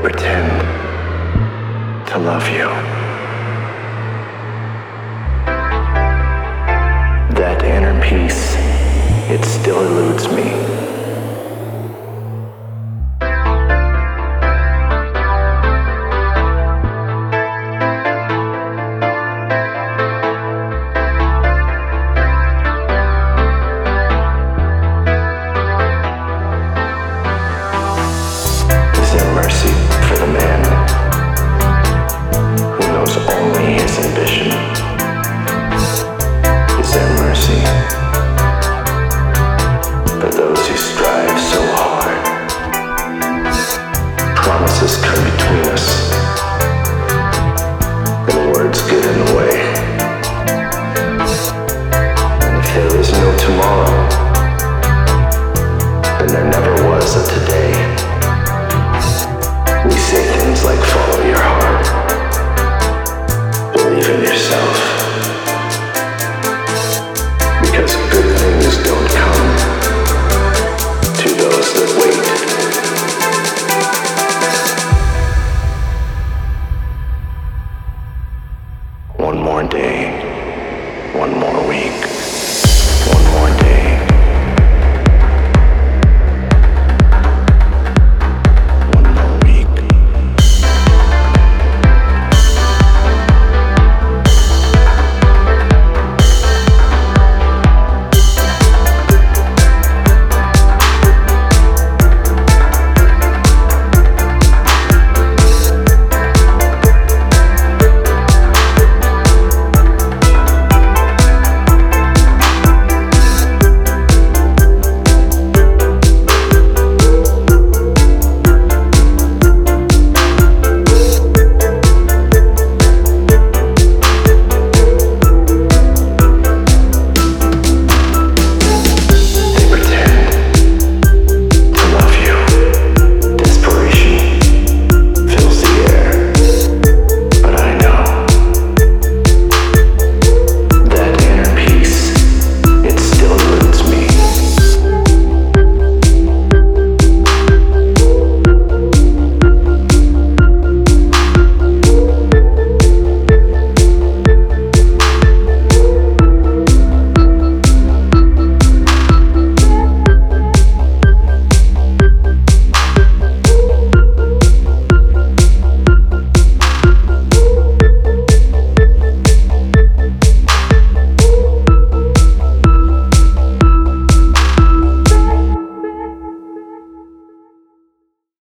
pretend to love you. That inner peace, it still eludes me. Is there mercy for the man who knows only his ambition? Is there mercy for those who strive so hard? Promises come between us, and words get in the way. And if there is no tomorrow, then there never was a today. We say things like follow your heart, believe in yourself, because good things don't come to those that wait. One more day, one more week.